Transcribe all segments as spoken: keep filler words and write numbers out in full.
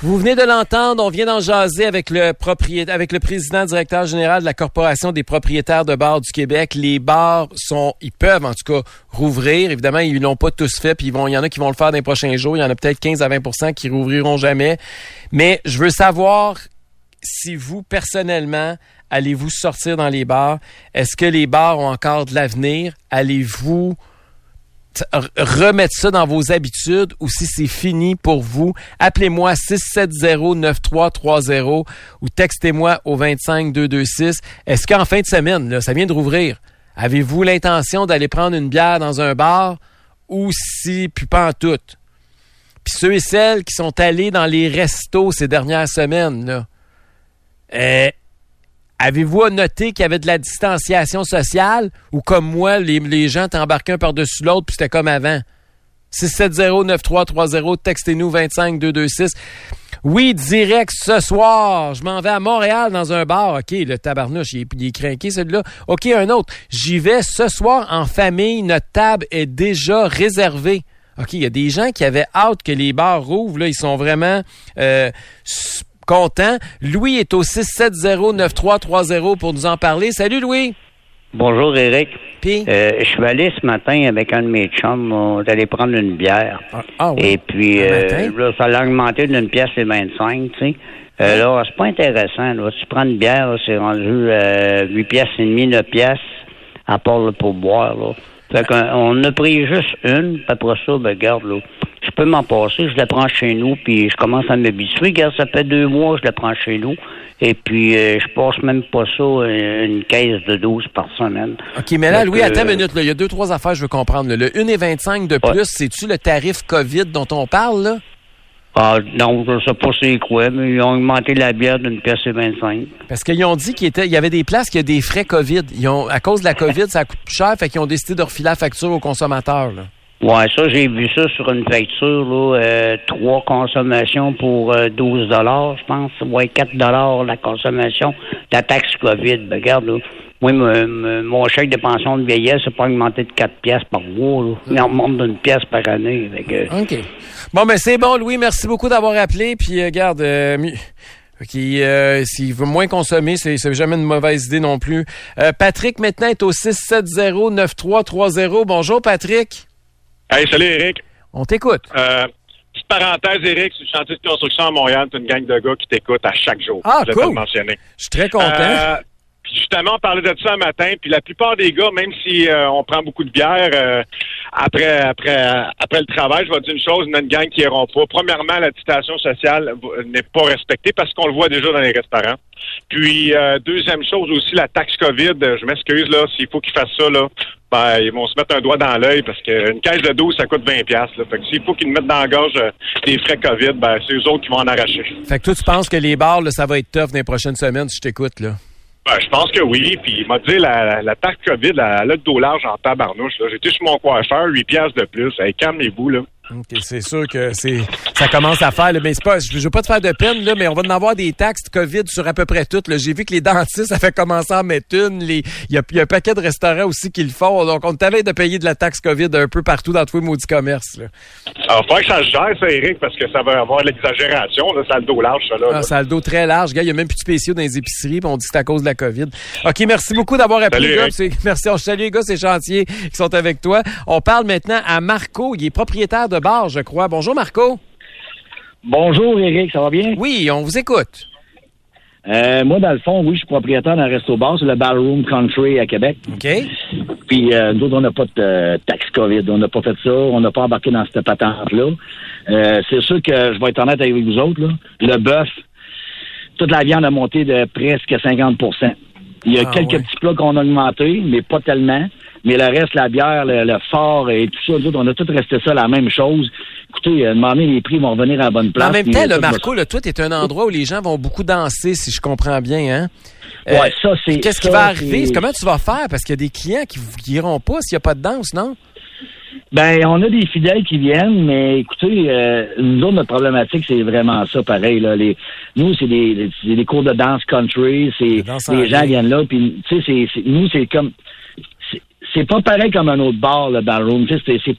Vous venez de l'entendre, on vient d'en jaser avec le propriétaire, avec le président directeur général de la Corporation des propriétaires de bars du Québec. Les bars sont, ils peuvent en tout cas rouvrir. Évidemment, ils l'ont pas tous fait, puis ils vont, il y en a qui vont le faire dans les prochains jours. Il y en a peut-être quinze à vingt pour cent qui rouvriront jamais. Mais je veux savoir si vous, personnellement, allez-vous sortir dans les bars? Est-ce que les bars ont encore de l'avenir? Allez-vous remettre ça dans vos habitudes ou si c'est fini pour vous? Appelez-moi six sept zéro neuf trois trois zéro ou textez-moi au vingt-cinq deux cent vingt-six. Est-ce qu'en fin de semaine, là, ça vient de rouvrir, avez-vous l'intention d'aller prendre une bière dans un bar ou si, puis pas en tout? Puis ceux et celles qui sont allés dans les restos ces dernières semaines, là, euh, avez-vous noté qu'il y avait de la distanciation sociale ou comme moi, les, les gens t'embarquaient un par-dessus l'autre puis c'était comme avant? six sept zéro neuf trois trois zéro, textez-nous vingt-cinq deux cent vingt-six. Oui, direct ce soir, je m'en vais à Montréal dans un bar. OK, le tabarnouche, il est, il est craqué celui-là. OK, un autre. J'y vais ce soir en famille, notre table est déjà réservée. OK, il y a des gens qui avaient hâte que les bars rouvrent, là, ils sont vraiment... Euh, content. Louis est au six sept zéro neuf trois trois zéro pour nous en parler. Salut, Louis. Bonjour, Éric. Puis? Euh, je suis allé ce matin avec un de mes chums. On est allé prendre une bière. Ah, ah oui. Et puis, euh, là, ça l'a augmenté d'une pièce et vingt-cinq, tu sais. Euh, là, c'est pas intéressant, là. Tu prends une bière, là, c'est rendu euh, huit pièces et demi, neuf pièces, à part là, pour boire, là. Fait qu'on on a pris juste une, puis après ça, ben, regarde, là. Je peux m'en passer, je la prends chez nous, puis je commence à m'habituer. Regarde, ça fait deux mois que je la prends chez nous. Et puis, euh, je passe même pas ça, une caisse de douze par semaine. OK, mais là, Louis, attends une minute, là. Il y a deux, trois affaires, je veux comprendre. Là. Le un et vingt-cinq de plus, ouais. C'est-tu le tarif COVID dont on parle, là? Ah, non, je sais pas c'est quoi, mais ils ont augmenté la bière d'une pièce et vingt-cinq. Parce qu'ils ont dit qu'il était, il y avait des places qui a des frais COVID. Ils ont, à cause de la COVID, ça coûte plus cher, fait qu'ils ont décidé de refiler la facture aux consommateurs, là. Ouais, ça, j'ai vu ça sur une facture, là, euh, trois consommations pour euh, douze dollars, je pense. Ouais, quatre dollars la consommation, la taxe COVID. Ben, regarde, là, moi, me, me, mon chèque de pension de vieillesse, c'est pas augmenté de quatre piastres par mois, là. Mais on remonte d'une pièce par année. Fait que... OK. Bon, ben, c'est bon, Louis. Merci beaucoup d'avoir appelé. Puis, euh, regarde, euh, qui, euh, s'il veut moins consommer, c'est, c'est jamais une mauvaise idée non plus. Euh, Patrick, maintenant, est au six sept zéro neuf trois trois zéro. Bonjour, Patrick. Hey, salut, Éric. On t'écoute. Euh, petite parenthèse, Éric, sur le chantier de construction à Montréal, t'as une gang de gars qui t'écoutent à chaque jour. Ah, je cool. Je le mentionner. Je suis très content. Euh, puis justement, on parlait de ça un matin, puis la plupart des gars, même si euh, on prend beaucoup de bière, euh, après après après le travail, je vais dire une chose, il y a une gang qui n'iront pas. Premièrement, la distanciation sociale n'est pas respectée parce qu'on le voit déjà dans les restaurants. Puis, euh, deuxième chose aussi, la taxe COVID, je m'excuse, là, s'il faut qu'ils fassent ça, là, ben, ils vont se mettre un doigt dans l'œil parce qu'une caisse de douze, ça coûte vingt piastres, là. Fait que s'il faut qu'ils nous mettent dans la gorge euh, des frais COVID, ben, c'est eux autres qui vont en arracher. Fait que toi, tu penses que les bars, là, ça va être tough dans les prochaines semaines, si je t'écoute, là? Ben, je pense que oui. Puis, il m'a dit, la, la taxe COVID, elle a le dos large en tabarnouche, là. J'étais chez mon coiffeur, huit piastres de plus. Hey, calmez-vous, là. Okay, c'est sûr que c'est ça commence à faire, là, mais c'est pas, je veux pas te faire de peine, là, mais on va en avoir des taxes COVID sur à peu près toutes. Là. J'ai vu que les dentistes, ça fait commencer à en mettre une. Il y a, y a un paquet de restaurants aussi qui le font. Donc, on t'avait de payer de la taxe COVID un peu partout dans tous les maudits commerces. Là. Alors, il faudrait que ça se gère, ça, Éric, parce que ça va avoir l'exagération. Là, ça a le dos large, ça. Là, ah, là. Ça a le dos très large. Gars, il y a même plus de spéciaux dans les épiceries, puis on dit que c'est à cause de la COVID. OK, merci beaucoup d'avoir appelé, gars. Merci. On salue les gars, ces chantiers qui sont avec toi. On parle maintenant à Marco. Il est propriétaire de bar, je crois. Bonjour, Marco. Bonjour, Éric, ça va bien? Oui, on vous écoute. Euh, moi, dans le fond, oui, je suis propriétaire d'un resto-bar, c'est le Ballroom Country à Québec. OK. Puis, euh, nous autres, on n'a pas de euh, taxe COVID. On n'a pas fait ça. On n'a pas embarqué dans cette patente-là. Euh, c'est sûr que, je vais être honnête avec vous autres, là, le bœuf, toute la viande a monté de presque cinquante pour cent. Il y a ah, quelques ouais. petits plats qu'on a augmentés, mais pas tellement. Mais le reste, la bière, le, le fort et tout ça, nous autres, on a tout resté ça la même chose. Écoutez, à un moment donné, les prix vont revenir à la bonne place. En même temps, le Marco, là, toi, t'es un endroit où les gens vont beaucoup danser, si je comprends bien, hein? Euh, ouais, ça, c'est... Qu'est-ce ça, qui va arriver? C'est... Comment tu vas faire? Parce qu'il y a des clients qui, qui iront pas s'il n'y a pas de danse, non? Ben, on a des fidèles qui viennent, mais écoutez, euh, nous autres, notre problématique, c'est vraiment ça, pareil, là. Les, nous, c'est des, c'est des cours de danse country, c'est, les gens viennent là, puis, tu sais, c'est, c'est, nous, c'est comme, c'est, c'est pas pareil comme un autre bar, le ballroom, tu sais, c'est, c'est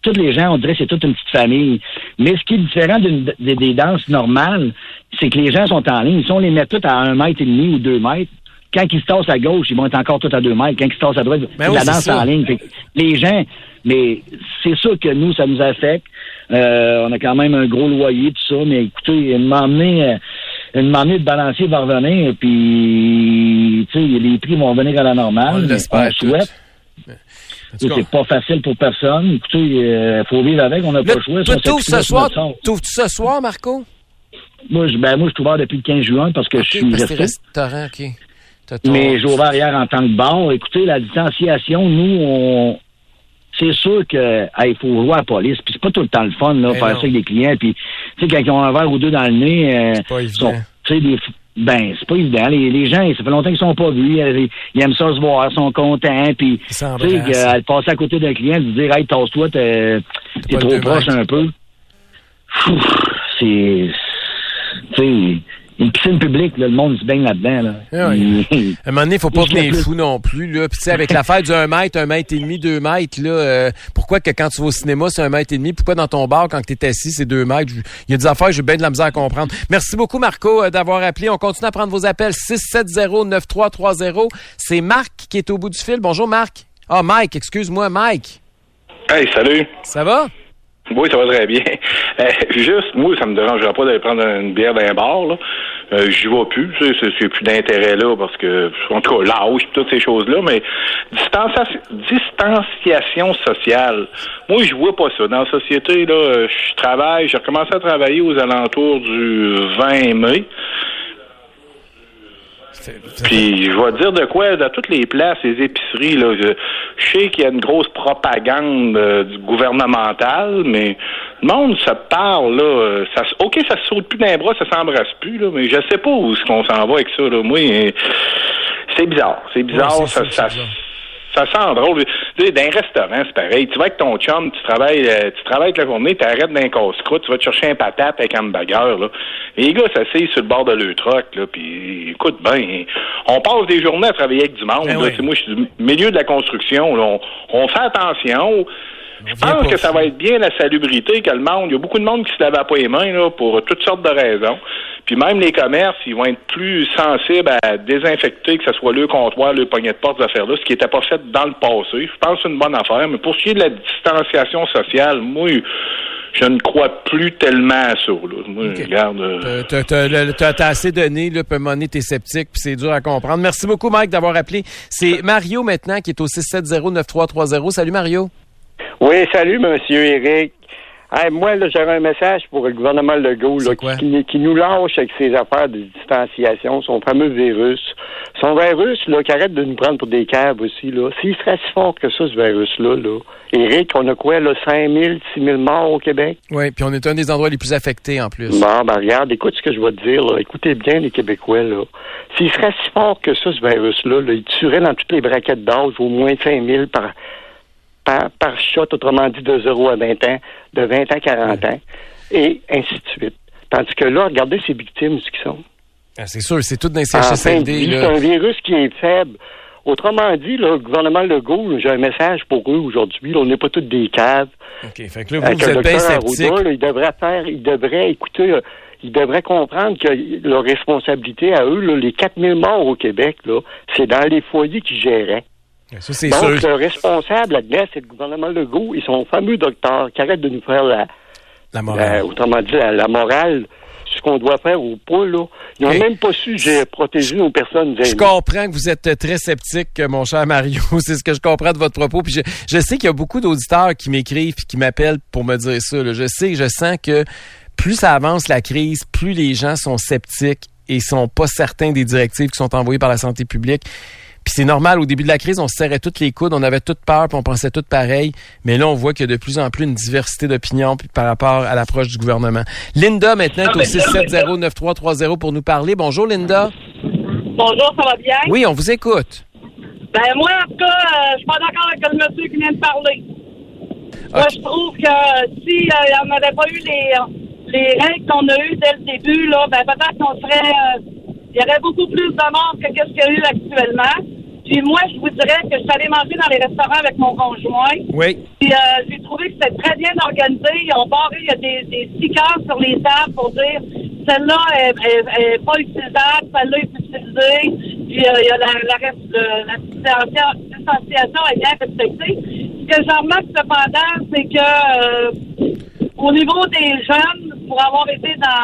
tous les gens, on dirait que c'est toute une petite famille. Mais ce qui est différent d'une, des, des danses normales, c'est que les gens sont en ligne. Si on les met tous à un mètre et demi ou deux mètres, quand ils se tassent à gauche, ils vont être encore tous à deux mètres. Quand ils se tassent à droite, ben oui, la danse en ligne. Fait que les gens, mais c'est sûr que nous, ça nous affecte. Euh, on a quand même un gros loyer, tout ça, mais écoutez, une m'emmener, une m'emmener de balancier va revenir, puis tu sais, les prix vont revenir à la normale. On l'espère. On souhaite. C'est cas, pas facile pour personne. Écoutez, il euh, faut vivre avec, on n'a pas le choix. Tu t'ouvres ce soir, t'ouvres-tu ce soir, Marco? Moi, je, ben, moi, je suis ouvert depuis le quinze juin parce que okay, je suis parce resté. Restaurant, OK. Ton... Mais j'ai ouvert hier en tant que bar. Écoutez, la distanciation, nous, on... c'est sûr que il faut jouer à la police. Puis c'est pas tout le temps le fun, là, mais faire non. ça avec des clients. Puis, tu sais, quand ils ont un verre ou deux dans le nez, euh, c'est pas évident. Tu sais, des... Ben, c'est pas évident. Les, les gens, ça fait longtemps qu'ils sont pas vus. Ils, ils aiment ça se voir, ils sont contents. Puis, tu sais, euh, passer à côté d'un client, de dire, hey, tasse-toi, t'es, t'es trop proche un peu. Ouf, c'est, tu sais, une piscine publique, là, le monde se baigne là-dedans. Là. Ah oui. À un moment donné, il faut pas venir fou non plus. Là. Puis tu sais, avec l'affaire du un mètre, un mètre et demi, deux mètres, là, euh, pourquoi que quand tu vas au cinéma, c'est un mètre et demi? Pourquoi dans ton bar, quand tu es assis, c'est deux mètres? Il y a des affaires, j'ai bien de la misère à comprendre. Merci beaucoup, Marco, euh, d'avoir appelé. On continue à prendre vos appels. six sept zéro neuf trois trois zéro. C'est Marc qui est au bout du fil. Bonjour, Marc. Ah, Mike, excuse-moi, Mike. Hey, salut. Ça va? Oui, ça va très bien. Euh, juste, moi, ça me dérangerait pas d'aller prendre une bière dans un bar, là. Euh, j'y vais plus, tu sais, c'est plus d'intérêt là, parce que, en tout cas, l'âge et toutes ces choses-là, mais distanciation, distanciation sociale, moi, je vois pas ça. Dans la société, là, je travaille, j'ai recommencé à travailler aux alentours du vingt mai. Puis, je vais te dire de quoi, dans toutes les places, les épiceries, là, je, je sais qu'il y a une grosse propagande euh, du gouvernemental, mais le monde se parle, là, ça, OK, ça se saute plus d'un bras, ça s'embrasse plus, là, mais je sais pas où est-ce qu'on s'en va avec ça, là. Moi, c'est bizarre, c'est bizarre, ouais, c'est ça, ça, ça, ça sent drôle. Tu sais, dans un restaurant, c'est pareil. Tu vas avec ton chum, tu travailles, euh, tu travailles toute la journée, tu arrêtes d'un casse-croûte, tu vas te chercher un patate avec un hamburger, là. Et les gars s'asseyent sur le bord de leur truck, là, puis écoute bien, on passe des journées à travailler avec du monde, ben là. Oui. Moi, je suis du milieu de la construction, là. On, on fait attention. Je pense que ça va être bien la salubrité que le monde. Il y a beaucoup de monde qui se lave pas les mains, là, pour toutes sortes de raisons. Puis même les commerces, ils vont être plus sensibles à désinfecter, que ce soit le comptoir, le poignet de porte, ces affaires-là, ce qui n'était pas fait dans le passé. Je pense que c'est une bonne affaire. Mais pour ce qui est de la distanciation sociale, moi, je ne crois plus tellement à ça. Là. Moi, okay. regarde. Euh... T'as, t'as, t'as, t'as assez donné, là, puis monnaie, t'es sceptique, puis c'est dur à comprendre. Merci beaucoup, Mike, d'avoir appelé. C'est Mario maintenant qui est au six sept zéro neuf trois trois zéro. Salut, Mario. Oui, salut, monsieur Éric. Hey, moi, là, j'avais un message pour le gouvernement Legault là, qui, qui nous lâche avec ses affaires de distanciation, son fameux virus. Son virus, là, qui arrête de nous prendre pour des caves aussi, là. S'il serait si fort que ça, ce virus-là, là. Éric, on a quoi, là, cinq mille, six mille morts au Québec? Oui, puis on est un des endroits les plus affectés, en plus. Bon, ben, regarde, écoute ce que je vais te dire, là. Écoutez bien, les Québécois, là. S'il serait si fort que ça, ce virus-là, là, il tuerait dans toutes les braquettes d'âge au moins cinq mille par... Par, par shot, autrement dit, de zéro à vingt ans, de vingt à quarante ans, et ainsi de suite. Tandis que là, regardez ces victimes, ce qu'ils sont. Ah, c'est sûr, c'est tout dans les C H S L D. C'est un virus qui est faible. Autrement dit, là, le gouvernement Legault, j'ai un message pour eux aujourd'hui. Là, on n'est pas tous des caves. OK, fait que là, vous, vous êtes bien sceptique. Là, il devrait faire, il devrait écouter, là, il devrait comprendre que leur responsabilité à eux, là, les quatre mille morts au Québec, là, c'est dans les foyers qu'ils géraient. Ça, c'est Donc, sûr. le responsable là-dedans, c'est le gouvernement Legault et son fameux docteur qui arrête de nous faire la, la morale. La, autrement dit, la, la morale, ce qu'on doit faire ou pas, là. Ils n'ont okay. même pas su j'ai protégé nos personnes. Je comprends que vous êtes très sceptique, mon cher Mario. C'est ce que je comprends de votre propos. Puis je, je sais qu'il y a beaucoup d'auditeurs qui m'écrivent et qui m'appellent pour me dire ça. Là. Je sais, je sens que plus ça avance la crise, plus les gens sont sceptiques et sont pas certains des directives qui sont envoyées par la santé publique. Puis c'est normal, au début de la crise, on se serrait toutes les coudes, on avait toutes peur, puis on pensait toutes pareil. Mais là, on voit qu'il y a de plus en plus une diversité d'opinions par rapport à l'approche du gouvernement. Linda, maintenant, est au six sept zéro neuf trois trois zéro pour nous parler. Bonjour, Linda. Bonjour, ça va bien? Oui, on vous écoute. Ben moi, en tout cas, euh, je suis pas d'accord avec le monsieur qui vient de parler. Okay. Moi, je trouve que si euh, on n'avait pas eu les, les règles qu'on a eues dès le début, là, ben peut-être qu'on serait... Euh, il y aurait beaucoup plus de morts que ce qu'il y a eu actuellement. Puis moi, je vous dirais que je suis allée manger dans les restaurants avec mon conjoint. Oui. Puis euh, j'ai trouvé que c'était très bien organisé. Ils ont barré, il y a des, des stickers sur les tables pour dire celle-là est, est, est pas utilisable, celle-là est utilisée. Puis euh, il y a la, la, la, la distanciation est bien respectée. Ce que j'en remarque cependant, c'est que euh, au niveau des jeunes, pour avoir été dans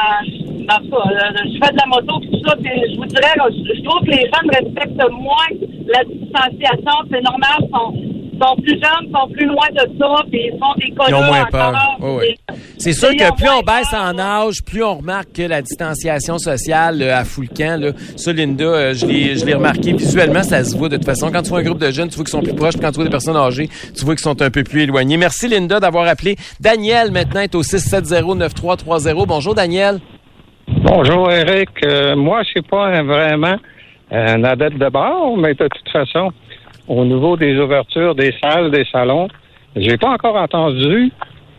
dans ça, je fais de la moto tout ça, puis je vous dirais, je trouve que les jeunes respectent moins la distanciation. C'est normal, ils sont, sont plus jeunes, sont plus loin de ça, puis ils font des colères. Ils ont moins peur. Oh, oui. C'est sûr et que plus on baisse peur, en âge, plus on remarque que la distanciation sociale euh, à fou le camp, là, ça, Linda, euh, je l'ai, je l'ai remarqué. Visuellement, ça se voit de toute façon. Quand tu vois un groupe de jeunes, tu vois qu'ils sont plus proches, puis quand tu vois des personnes âgées, tu vois qu'ils sont un peu plus éloignés. Merci, Linda, d'avoir appelé. Daniel, maintenant, est au six sept zéro neuf trois trois zéro. Bonjour, Daniel. Bonjour, Eric. Euh, moi, je suis pas un, vraiment un adepte de bar, mais de toute façon, au niveau des ouvertures des salles, des salons, j'ai pas encore entendu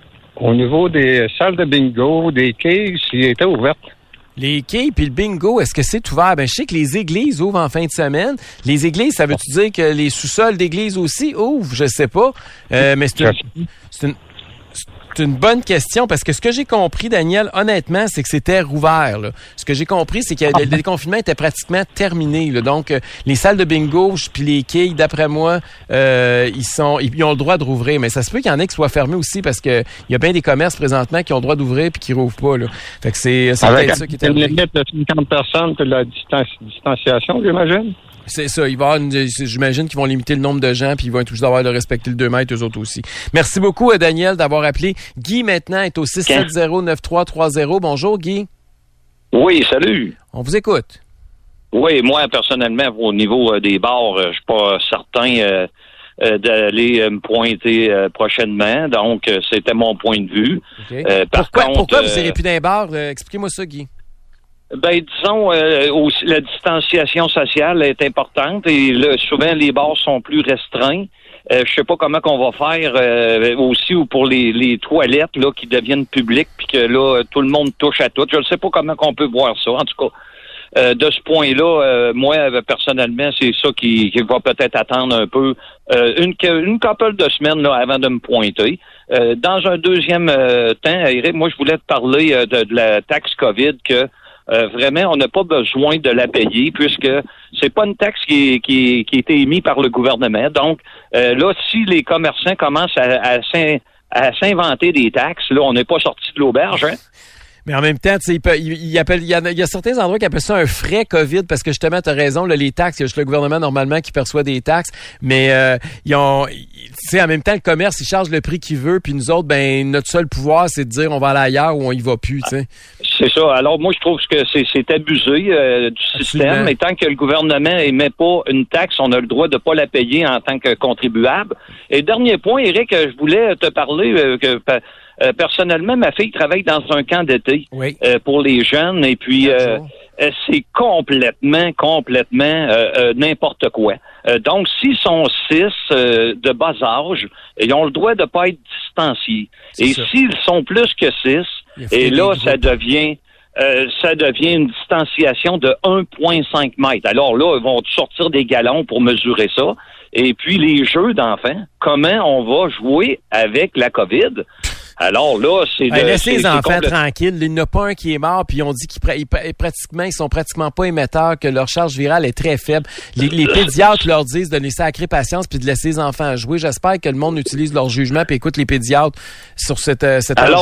au niveau des salles de bingo, des quilles, s'ils étaient ouvertes. Les quilles puis le bingo, est-ce que c'est ouvert? Ben, je sais que les églises ouvrent en fin de semaine. Les églises, ça veut-tu dire que les sous-sols d'églises aussi ouvrent? Je sais pas. Euh, mais c'est une, c'est une C'est une bonne question parce que ce que j'ai compris, Daniel, honnêtement, c'est que c'était rouvert. Là. Ce que j'ai compris, c'est que le déconfinement était pratiquement terminé. Là. Donc, euh, les salles de bingo puis les quilles, d'après moi, euh, ils sont, ils ont le droit de rouvrir. Mais ça se peut qu'il y en ait qui soient fermés aussi parce que il y a bien des commerces présentement qui ont le droit d'ouvrir puis qui rouvrent pas. Là. Fait que c'est, c'est peut-être ça qui est terminé. Une limite de cinquante personnes pour la distanci- distanciation, j'imagine. C'est ça. Il va y avoir une, j'imagine qu'ils vont limiter le nombre de gens puis ils vont être obligés d'avoir de respecter le deux mètres eux autres aussi. Merci beaucoup, Daniel, d'avoir appelé. Guy, maintenant, est au six sept zéro neuf trois trois zéro. Bonjour, Guy. Oui, salut. On vous écoute. Oui, moi, personnellement, au niveau euh, des bars, euh, je suis pas certain euh, euh, d'aller euh, me pointer euh, prochainement. Donc, euh, c'était mon point de vue. Okay. Euh, par pourquoi contre, pourquoi euh, vous n'irez plus dans les bars? Euh, expliquez-moi ça, Guy. Ben, disons, euh, aussi, la distanciation sociale est importante et là, souvent, les bars sont plus restreints. Euh, je sais pas comment qu'on va faire euh, aussi ou pour les, les toilettes là qui deviennent publiques puis que là, tout le monde touche à tout. Je ne sais pas comment qu'on peut voir ça. En tout cas, euh, de ce point-là, euh, moi, personnellement, c'est ça qui, qui va peut-être attendre un peu euh, une, une couple de semaines là, avant de me pointer. Euh, dans un deuxième euh, temps, Eric, moi, je voulais te parler euh, de, de la taxe COVID que Euh, vraiment, on n'a pas besoin de la payer puisque c'est pas une taxe qui, qui, qui a été émise par le gouvernement. Donc, euh, là, si les commerçants commencent à, à, s'in, à s'inventer des taxes, là, on n'est pas sorti de l'auberge, hein? Mais en même temps, tu sais, il, peut, il, il, appelle, il, y a, il y a certains endroits qui appellent ça un frais COVID parce que justement, tu as raison, là, les taxes, il y a juste le gouvernement normalement qui perçoit des taxes, mais euh, ils ont, tu sais, en même temps, le commerce, il charge le prix qu'il veut, puis nous autres, ben notre seul pouvoir, c'est de dire on va aller ailleurs ou on y va plus, tu sais. C'est ça. Alors moi, je trouve que c'est, c'est abusé euh, du système. Absolument. Et tant que le gouvernement émet pas une taxe, on a le droit de pas la payer en tant que contribuable. Et dernier point, Eric, je voulais te parler euh, que euh, personnellement, ma fille travaille dans un camp d'été oui. euh, pour les jeunes. Et puis, euh, euh, c'est complètement, complètement euh, euh, n'importe quoi. Euh, donc, s'ils sont six euh, de bas âge, ils ont le droit de pas être distanciés. C'est et ça. S'ils sont plus que six, et là, ça devient euh, ça devient une distanciation de un virgule cinq mètres. Alors là, ils vont sortir des galons pour mesurer ça. Et puis, les jeux d'enfants, comment on va jouer avec la COVID? Alors là, c'est... De, hey, laissez c'est, les enfants complet... tranquilles. Il n'y en a pas un qui est mort, puis on dit qu'ils pr- ils, pratiquement, ils sont pratiquement pas émetteurs, que leur charge virale est très faible. Les, les pédiatres leur disent de laisser sacrée patience puis de laisser les enfants jouer. J'espère que le monde utilise leur jugement puis écoute les pédiatres sur cette, cette Alors,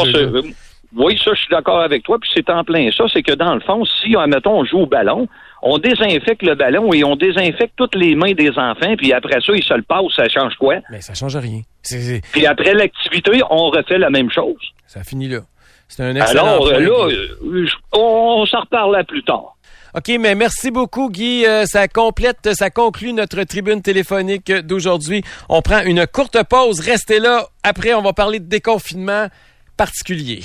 oui, ça, je suis d'accord avec toi, puis c'est en plein ça. C'est que dans le fond, si, admettons, on joue au ballon, on désinfecte le ballon et on désinfecte toutes les mains des enfants, puis après ça, ils se le passent, ça change quoi? Mais ça change rien. C'est, c'est... Puis après l'activité, on refait la même chose. Ça finit là. C'est un excellent Alors point. là, euh, on s'en reparle plus tard. OK, mais merci beaucoup, Guy. Euh, ça complète, ça conclut notre tribune téléphonique d'aujourd'hui. On prend une courte pause. Restez là. Après, on va parler de déconfinement particulier.